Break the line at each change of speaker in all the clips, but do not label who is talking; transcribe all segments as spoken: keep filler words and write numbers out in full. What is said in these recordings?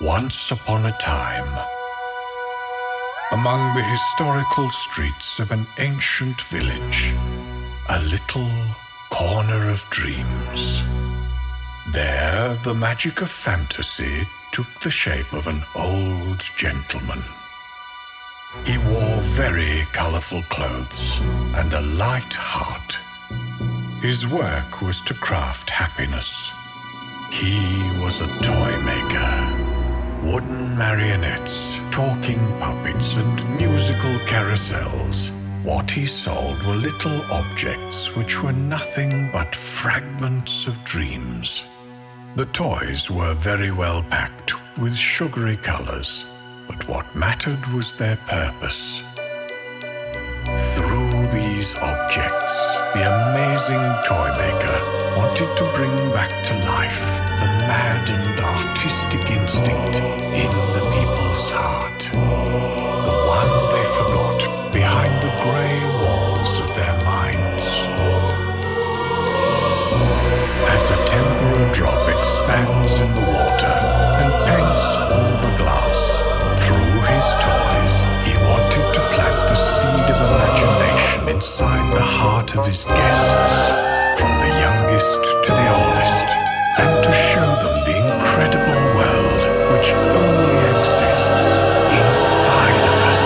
Once upon a time, among the historical streets of an ancient village, a little corner of dreams. There, the magic of fantasy took the shape of an old gentleman. He wore very colorful clothes and a light heart. His work was to craft happiness. He was a toy maker. Wooden marionettes, talking puppets, and musical carousels. What he sold were little objects which were nothing but fragments of dreams. The toys were very well packed with sugary colors, but what mattered was their purpose. Through these objects, the amazing toy maker wanted to bring back to life the mad and artistic instinct in the people's heart. The one they forgot behind the grey walls of their minds. As a tempera drop expands in the water and paints all the glass, through his toys, he wanted to plant the seed of imagination inside the heart of his guests, from the youngest to the oldest, and to show them the incredible world which only exists inside of us.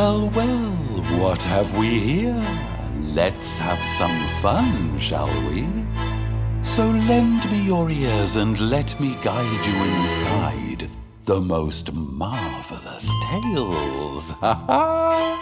Well, well, what have we here? Let's have some fun, shall we? So lend me your ears and let me guide you inside the most marvelous tales. Ha ha!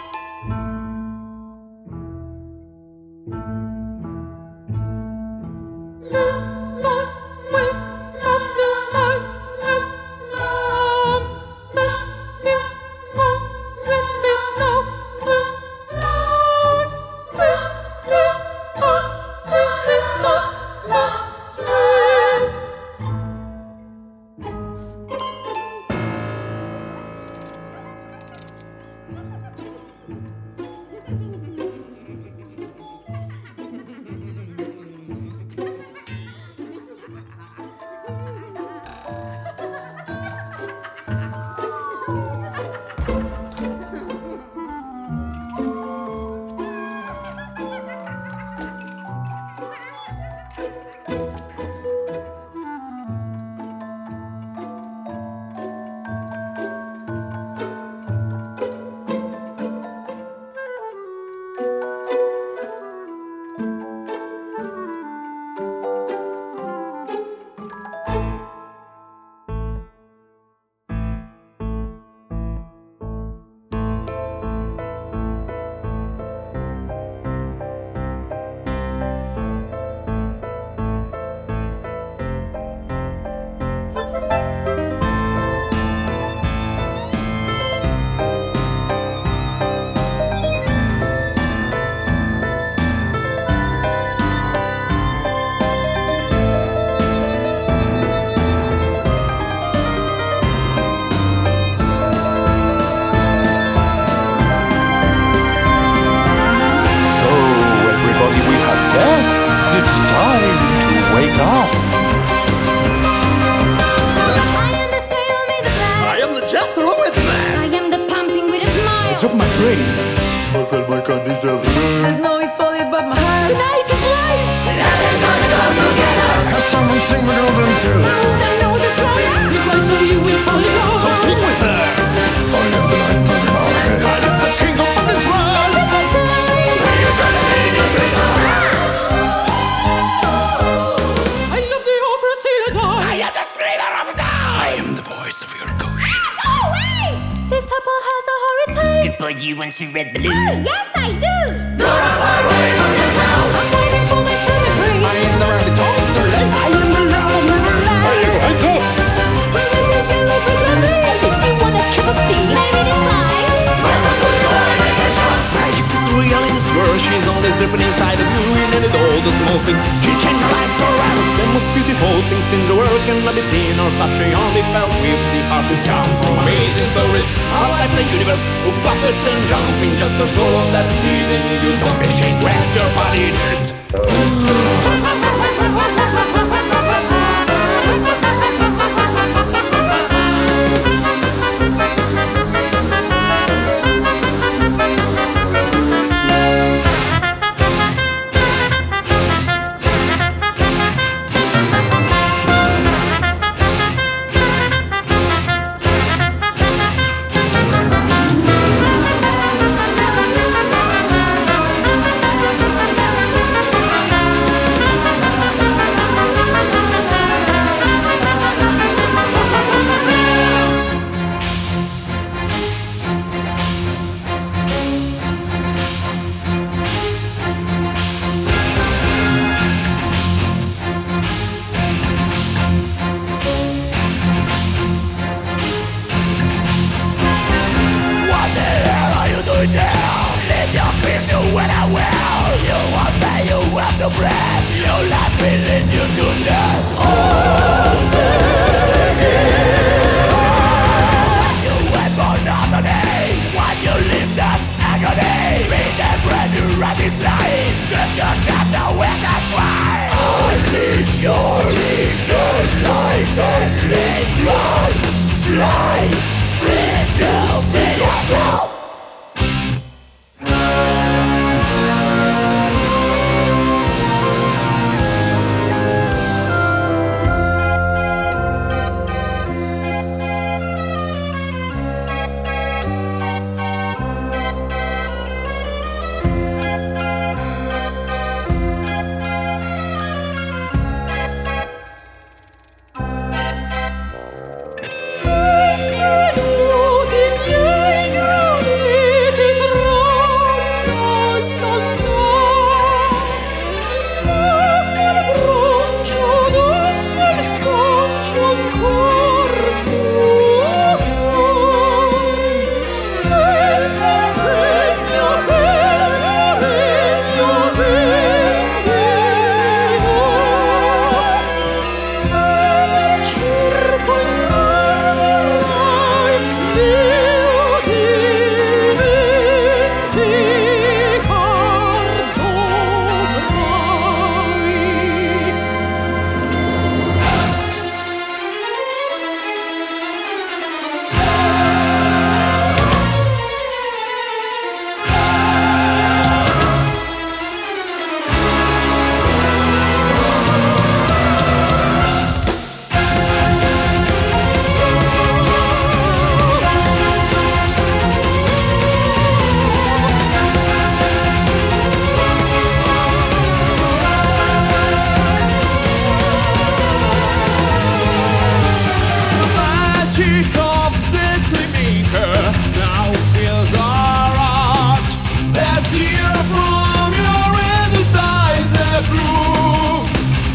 tear from your hand that ties the proof.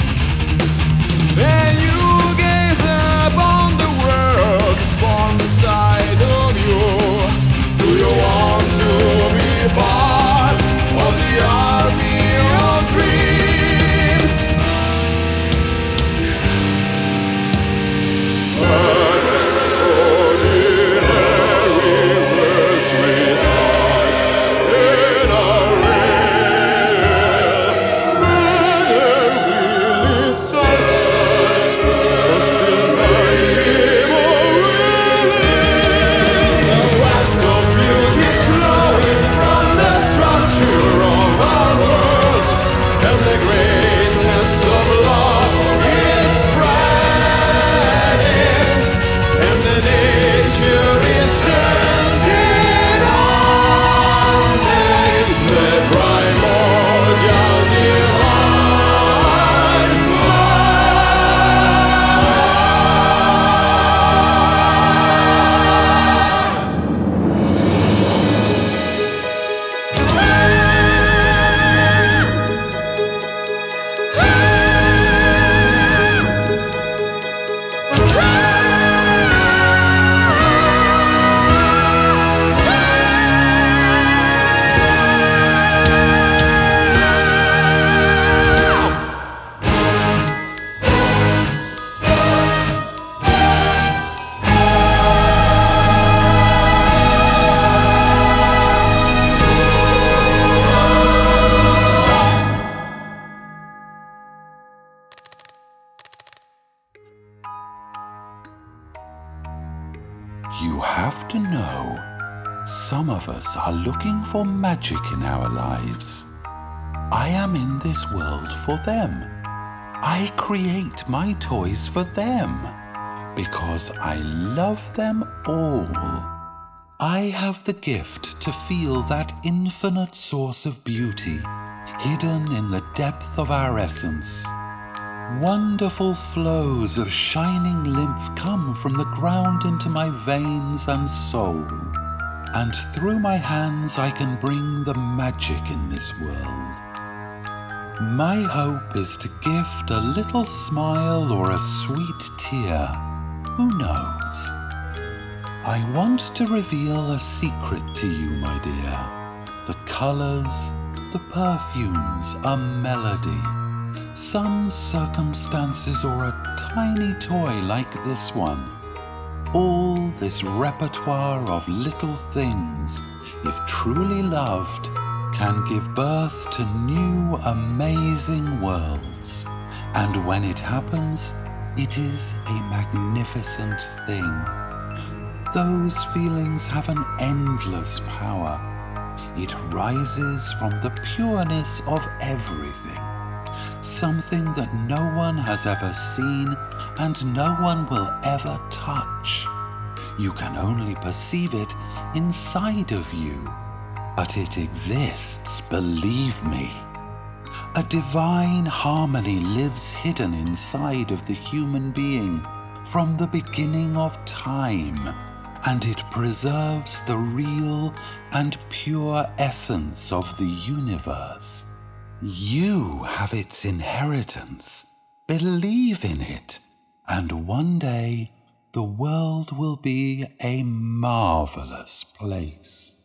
And you gaze upon the world spawn beside of you. Do you want to be part of the army of dreams?
You have to know, some of us are looking for magic in our lives. I am in this world for them. I create my toys for them because I love them all. I have the gift to feel that infinite source of beauty hidden in the depth of our essence. Wonderful flows of shining lymph come from the ground into my veins and soul, and through my hands I can bring the magic in this world. My hope is to gift a little smile or a sweet tear. Who knows? I want to reveal a secret to you, my dear. The colors, the perfumes, a melody. Some circumstances or a tiny toy like this one. All this repertoire of little things, if truly loved, can give birth to new amazing worlds. And when it happens, it is a magnificent thing. Those feelings have an endless power. It rises from the pureness of everything. Something that no one has ever seen and no one will ever touch. You can only perceive it inside of you, but it exists, believe me. A divine harmony lives hidden inside of the human being from the beginning of time, and it preserves the real and pure essence of the universe. You have its inheritance. Believe in it, and one day the world will be a marvelous place.